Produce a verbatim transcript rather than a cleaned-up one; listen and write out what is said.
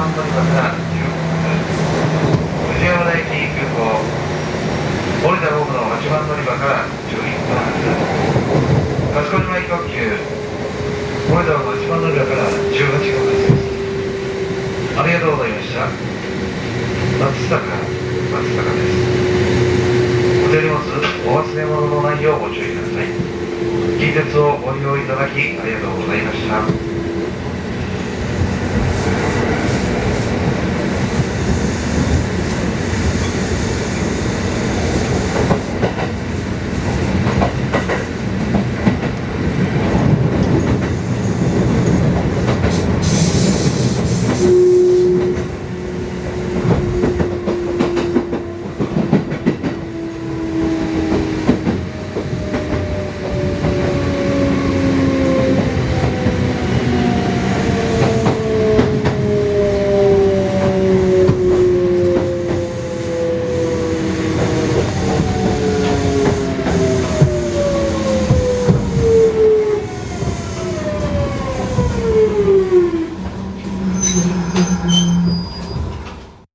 番乗り場からじゅうごふん、藤山台駅空港、降りたホームのはちばん乗り場からじゅういっぷん発、賢島行き特急、降りたホームはちばん乗り場からじゅうはちふん発です。ありがとうございました。松坂、松坂です。お手荷物、お忘れ物のないようご注意ください。近鉄をご利用いただきありがとうございました。